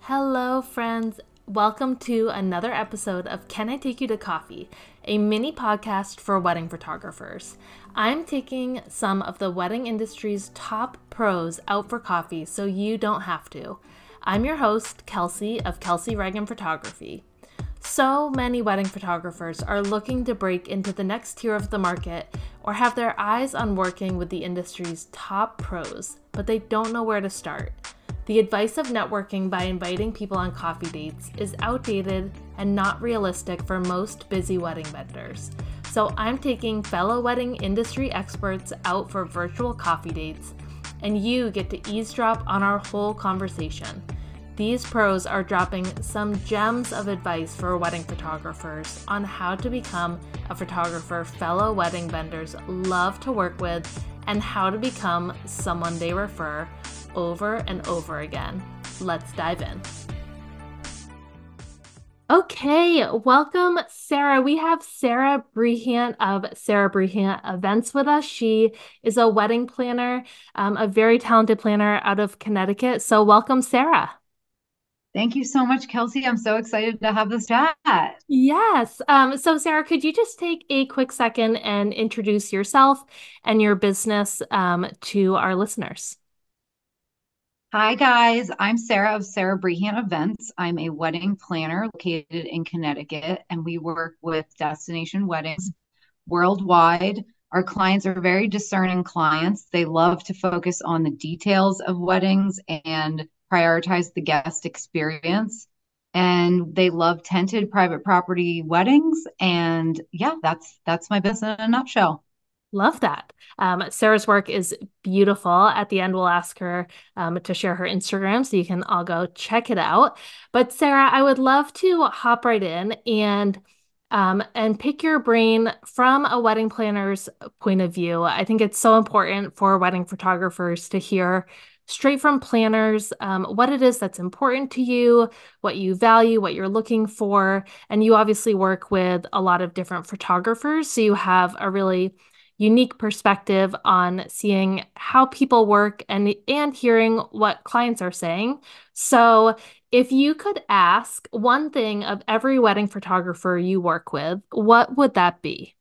Hello, friends. Welcome to another episode of Can I Take You to Coffee, a mini podcast for wedding photographers. I'm taking some of the wedding industry's top pros out for coffee so you don't have to. I'm your host, Kelsey of Kelsey Reagan Photography. So many wedding photographers are looking to break into the next tier of the market or have their eyes on working with the industry's top pros, but they don't know where to start. The advice of networking by inviting people on coffee dates is outdated and not realistic for most busy wedding vendors. So I'm taking fellow wedding industry experts out for virtual coffee dates, and you get to eavesdrop on our whole conversation. These pros are dropping some gems of advice for wedding photographers on how to become a photographer fellow wedding vendors love to work with and how to become someone they refer over and over again. Let's dive in. Okay, welcome, Sarah. We have Sarah Brehant of Sarah Brehant Events with us. She is a wedding planner, a very talented planner out of Connecticut. So welcome, Sarah. Thank you so much, Kelsey. I'm so excited to have this chat. Yes. So Sarah, could you just take a quick second and introduce yourself and your business to our listeners? Hi, guys. I'm Sarah of Sarah Brehant Events. I'm a wedding planner located in Connecticut, and we work with destination weddings worldwide. Our clients are very discerning clients. They love to focus on the details of weddings and prioritize the guest experience. And they love tented private property weddings. And yeah, that's my business in a nutshell. Love that. Sarah's work is beautiful. At the end, we'll ask her to share her Instagram so you can all go check it out. But Sarah, I would love to hop right in and pick your brain from a wedding planner's point of view. I think it's so important for wedding photographers to hear straight from planners what it is that's important to you, what you value, what you're looking for. And you obviously work with a lot of different photographers, so you have a really unique perspective on seeing how people work and hearing what clients are saying. So, if you could ask one thing of every wedding photographer you work with, what would that be?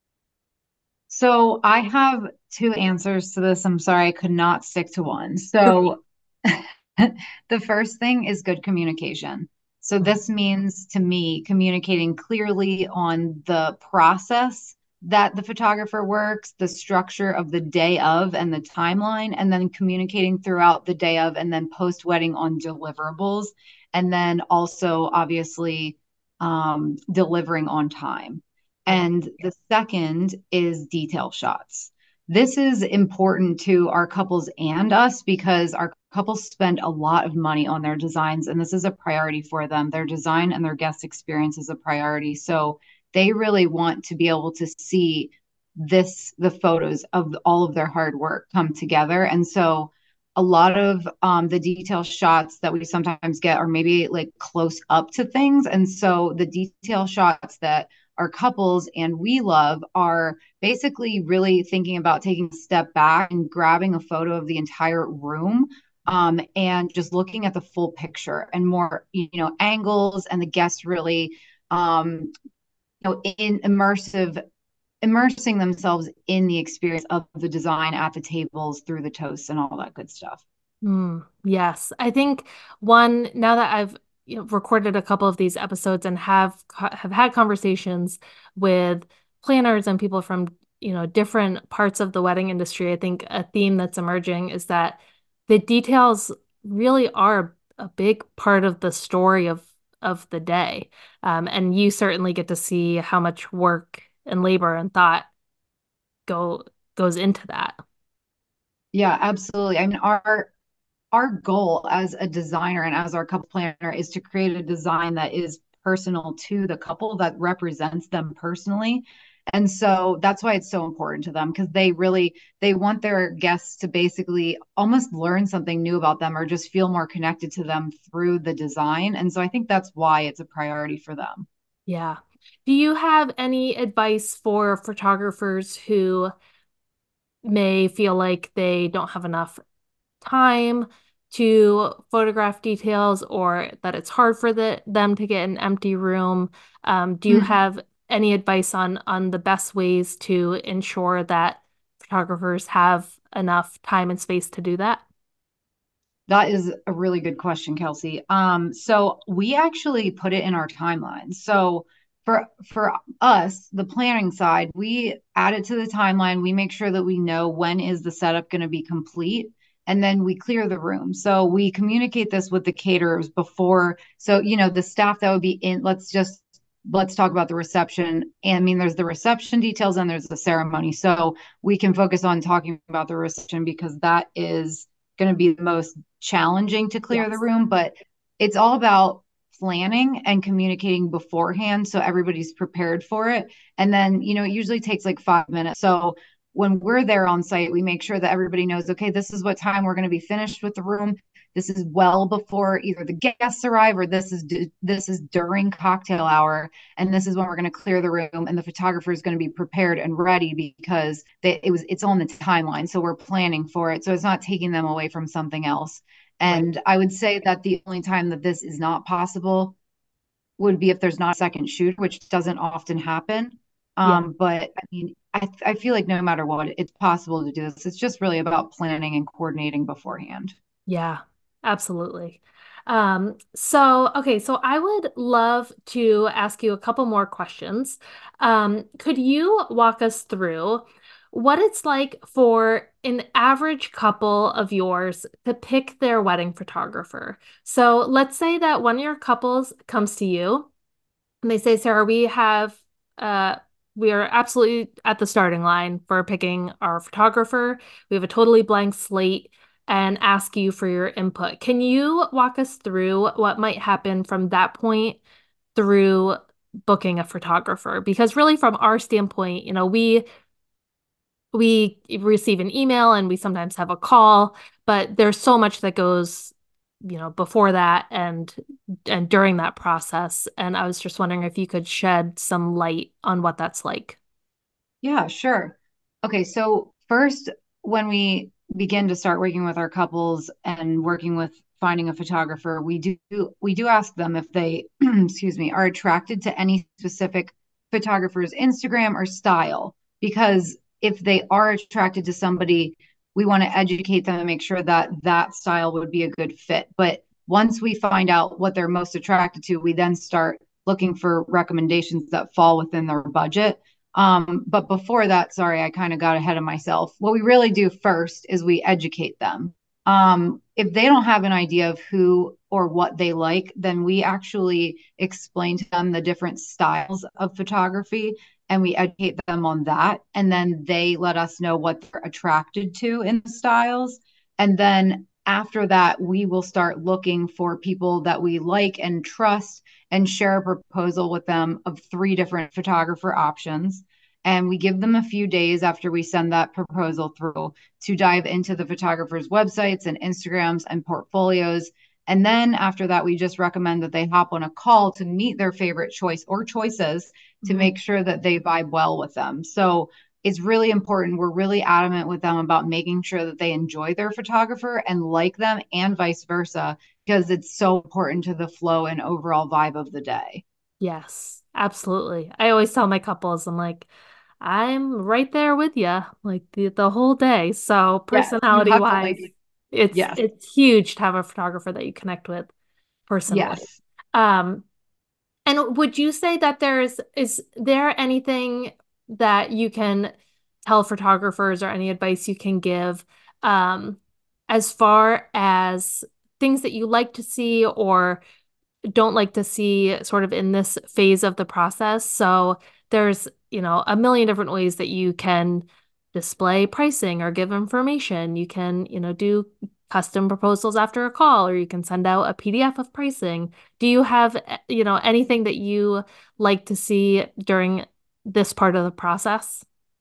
So I have two answers to this. I'm sorry, I could not stick to one. So the first thing is good communication. So this means to me communicating clearly on the process that the photographer works, the structure of the day of and the timeline, and then communicating throughout the day of and then post wedding on deliverables. And then also, obviously, delivering on time. Yeah. And the second is detail shots. This is important to our couples and us because our couples spend a lot of money on their designs, and this is a priority for them. Their design and their guest experience is a priority. So they really want to be able to see the photos of all of their hard work come together. And so a lot of the detail shots that we sometimes get are maybe like close up to things. And so the detail shots that our couples and we love are basically really thinking about taking a step back and grabbing a photo of the entire room, and just looking at the full picture and more, angles and the guests really, in immersing themselves in the experience of the design at the tables through the toasts and all that good stuff. Yes, I think now that I've recorded a couple of these episodes and have had conversations with planners and people from different parts of the wedding industry, I think a theme that's emerging is that the details really are a big part of the story of the day, and you certainly get to see how much work and labor and thought go goes into that. Yeah, absolutely. I mean, our goal as a designer and as our couple planner is to create a design that is personal to the couple, that represents them personally. And so that's why it's so important to them, because they want their guests to basically almost learn something new about them or just feel more connected to them through the design. And so I think that's why it's a priority for them. Yeah. Do you have any advice for photographers who may feel like they don't have enough time to photograph details or that it's hard for them to get an empty room. Do you have any advice on the best ways to ensure that photographers have enough time and space to do that? That is a really good question, Kelsey. So we actually put it in our timeline. So for us, the planning side, we add it to the timeline. We make sure that we know when is the setup going to be complete, and then we clear the room. So we communicate this with the caterers before. So, the staff that would be in, let's talk about the reception. And I mean, there's the reception details and there's the ceremony. So we can focus on talking about the reception because that is going to be the most challenging to clear the Yes. room, but it's all about planning and communicating beforehand so everybody's prepared for it. And then, it usually takes like 5 minutes. So when we're there on site, we make sure that everybody knows, okay, this is what time we're going to be finished with the room. This is well before either the guests arrive or this is during cocktail hour, and this is when we're going to clear the room, and the photographer is going to be prepared and ready because it's on the timeline, so we're planning for it, so it's not taking them away from something else. Right. And I would say that the only time that this is not possible would be if there's not a second shoot, which doesn't often happen. Yeah. But I mean, I feel like no matter what, it's possible to do this. It's just really about planning and coordinating beforehand. Yeah, absolutely. So I would love to ask you a couple more questions. Could you walk us through what it's like for an average couple of yours to pick their wedding photographer? So let's say that one of your couples comes to you and they say, Sarah, uh we are absolutely at the starting line for picking our photographer. We have a totally blank slate and ask you for your input. Can you walk us through what might happen from that point through booking a photographer? Because really from our standpoint, we receive an email and we sometimes have a call, but there's so much that goes, before that and during that process. And I was just wondering if you could shed some light on what that's like. Yeah, sure. Okay, so first, when we begin to start working with our couples and working with finding a photographer, we do ask them if they, excuse me, are attracted to any specific photographer's Instagram or style. Because if they are attracted to somebody, we want to educate them and make sure that that style would be a good fit. But once we find out what they're most attracted to, we then start looking for recommendations that fall within their budget. But before that, sorry, I kind of got ahead of myself. What we really do first is we educate them. If they don't have an idea of who or what they like, then we actually explain to them the different styles of photography and we educate them on that. And then they let us know what they're attracted to in the styles. And then after that, we will start looking for people that we like and trust and share a proposal with them of three different photographer options. And we give them a few days after we send that proposal through to dive into the photographer's websites and Instagrams and portfolios. And then after that, we just recommend that they hop on a call to meet their favorite choice or choices to Mhm. make sure that they vibe well with them. So it's really important. We're really adamant with them about making sure that they enjoy their photographer and like them and vice versa, because it's so important to the flow and overall vibe of the day. Yes, absolutely. I always tell my couples, I'm like, I'm right there with you, like the whole day. So Yes, you personality have to wise, like it. it's Yes. it's huge to have a photographer that you connect with personally. Yes. Um, And would you say that is there anything that you can tell photographers or any advice you can give um, as far as things that you like to see or don't like to see sort of in this phase of the process? So there's, a million different ways that you can display pricing or give information. You can, do custom proposals after a call, or you can send out a PDF of pricing. Do you have, anything that you like to see during this part of the process?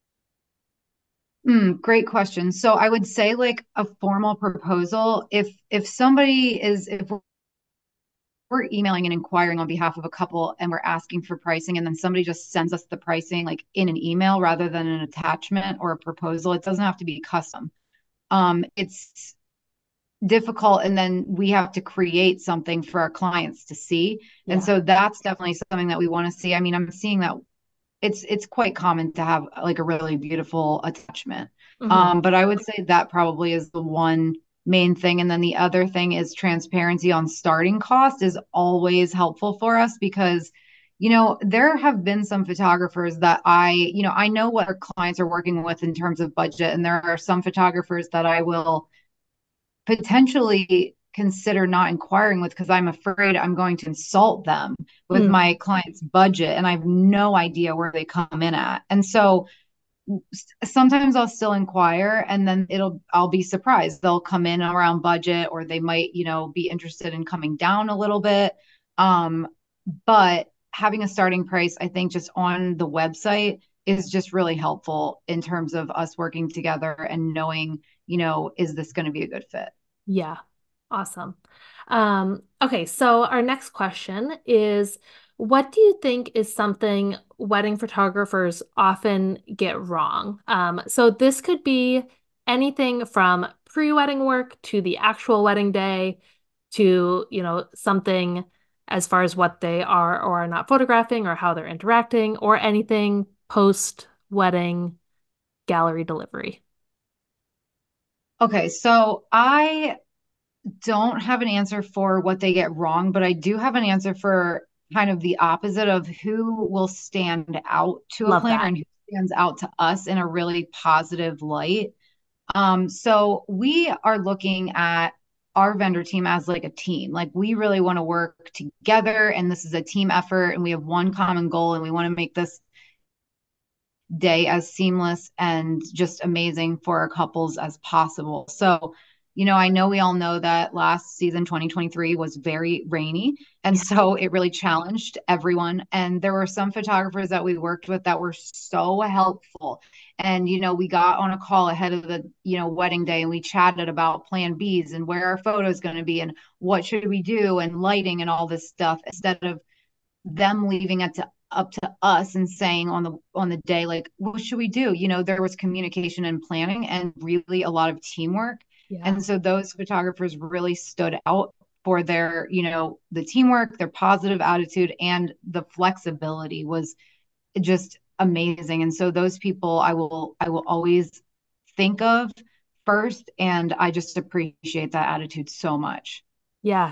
Great question. So I would say like a formal proposal, if somebody is if we're emailing and inquiring on behalf of a couple and we're asking for pricing and then somebody just sends us the pricing like in an email rather than an attachment or a proposal, it doesn't have to be custom. It's difficult, and then we have to create something for our clients to see. And Yeah. so that's definitely something that we want to see. I mean, I'm seeing that it's quite common to have like a really beautiful attachment. Hmm. But I would say that probably is the one main thing. And then the other thing is transparency on starting cost is always helpful for us because, there have been some photographers that I know what our clients are working with in terms of budget. And there are some photographers that I will potentially consider not inquiring with because I'm afraid I'm going to insult them with Mm. my client's budget and I have no idea where they come in at. And so sometimes I'll still inquire and then I'll be surprised. They'll come in around budget or they might, be interested in coming down a little bit. Um, but having a starting price, I think just on the website is just really helpful in terms of us working together and knowing, is this going to be a good fit? Yeah. Awesome. Okay, so our next question is, what do you think is something wedding photographers often get wrong? So this could be anything from pre-wedding work to the actual wedding day to, something as far as what they are or are not photographing or how they're interacting or anything post-wedding gallery delivery. Okay, so I don't have an answer for what they get wrong, but I do have an answer for kind of the opposite of who will stand out to a Love planner that. and who stands out to us in a really positive light. So we are looking at our vendor team as like a team. Like we really want to work together and this is a team effort and we have one common goal and we want to make this day as seamless and just amazing for our couples as possible. So, I know we all know that last season, 2023, was very rainy. And Yeah. so it really challenged everyone. And there were some photographers that we worked with that were so helpful. And, we got on a call ahead of the, wedding day and we chatted about plan Bs and where our photo is going to be and what should we do and lighting and all this stuff instead of them leaving it up to us and saying on the day like what should we do, there was communication and planning and really a lot of teamwork. Yeah. And so those photographers really stood out for their the teamwork, their positive attitude, and the flexibility was just amazing. And so those people I will always think of first, and I just appreciate that attitude so much. Yeah,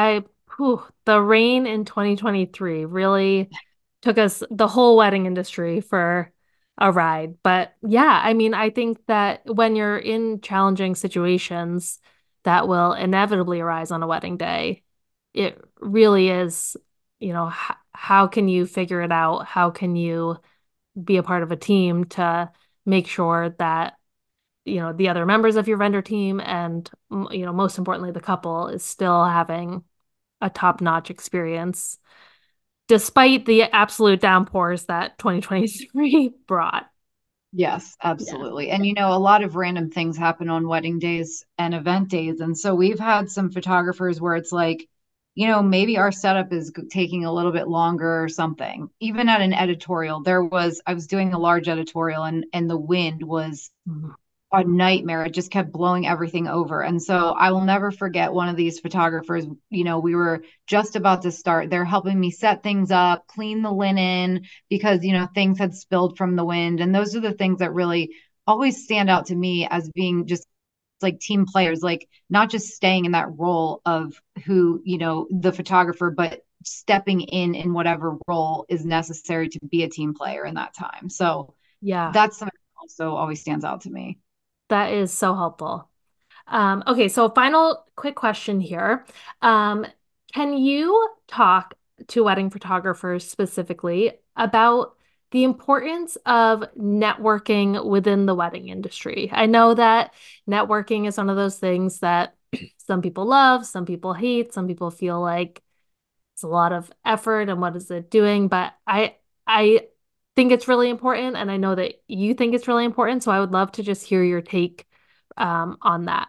the rain in 2023 really took us, the whole wedding industry, for a ride. But yeah, I mean, I think that when you're in challenging situations that will inevitably arise on a wedding day, it really is, how can you figure it out? How can you be a part of a team to make sure that the other members of your vendor team and most importantly the couple is still having a top-notch experience despite the absolute downpours that 2023 brought. Yes, Yeah. absolutely. And a lot of random things happen on wedding days and event days. And so we've had some photographers where it's like, maybe our setup is taking a little bit longer or something. Even at an editorial, I was doing a large editorial and the wind was Mhm. a nightmare. It just kept blowing everything over. And so I will never forget one of these photographers. We were just about to start. They're helping me set things up, clean the linen because, things had spilled from the wind. And those are the things that really always stand out to me as being just like team players, like not just staying in that role of who, the photographer, but stepping in whatever role is necessary to be a team player in that time. So Yeah, that's something that also always stands out to me. that is so helpful. Okay, so final quick question here. Um, can you talk to wedding photographers specifically about the importance of networking within the wedding industry? I know that networking is one of those things that some people love, some people hate, some people feel like it's a lot of effort and what is it doing, but I think it's really important and I know that you think it's really important, so I would love to just hear your take on that.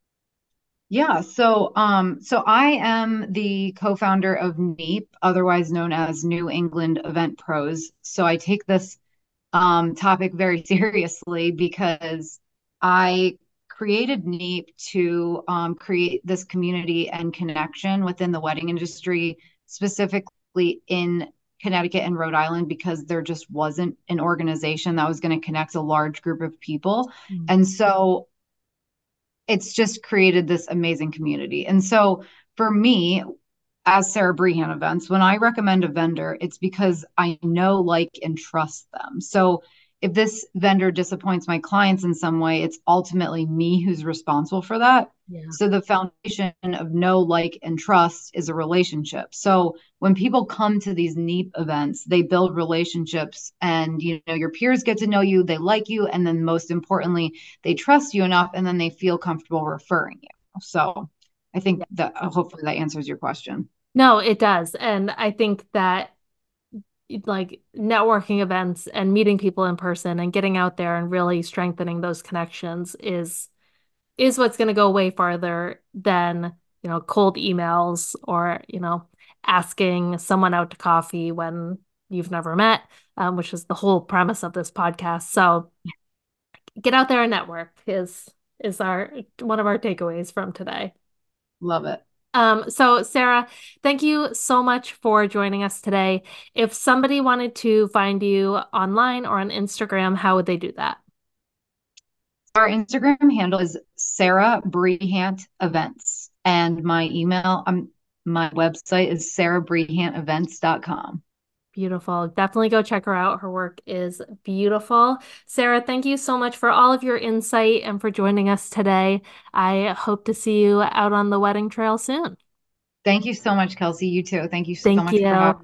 Yeah, so I am the co-founder of NEEP, otherwise known as New England Event Pros. So I take this topic very seriously because I created Neep to create this community and connection within the wedding industry, specifically in Connecticut and Rhode Island, because there just wasn't an organization that was going to connect a large group of people. And so it's just created this amazing community. And so for me, as Sarah Brehan Events, when I recommend a vendor, it's because I know, like, and trust them. So if this vendor disappoints my clients in some way, it's ultimately me who's responsible for that. Yeah. So the foundation of know, like, and trust is a relationship. So when people come to these Neep events, they build relationships, and your peers get to know you, they like you, and then most importantly, they trust you enough, and then they feel comfortable referring you. So I think that hopefully that answers your question. No, it does. And I think that like networking events and meeting people in person and getting out there and really strengthening those connections is what's going to go way farther than, cold emails or, asking someone out to coffee when you've never met, which is the whole premise of this podcast. So get out there and network is our one of our takeaways from today. Love it. So Sarah, thank you so much for joining us today. If somebody wanted to find you online or on Instagram, how would they do that? Our Instagram handle is Sarah Brehan Events, and my website is sarahbrehantevents.com. Beautiful. Definitely go check her out. Her work is beautiful. Sarah, thank you so much for all of your insight and for joining us today. I hope to see you out on the wedding trail soon. Thank you so much, Kelsey. You too. Thank you so Thank much you. for having me.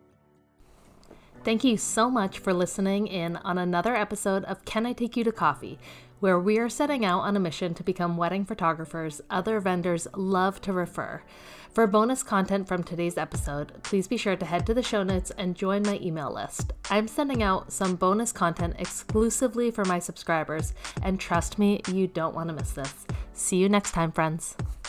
Thank you so much for listening in on another episode of Can I Take You to Coffee, where we are setting out on a mission to become wedding photographers other vendors love to refer. For bonus content from today's episode, please be sure to head to the show notes and join my email list. I'm sending out some bonus content exclusively for my subscribers, and trust me, you don't want to miss this. See you next time, friends.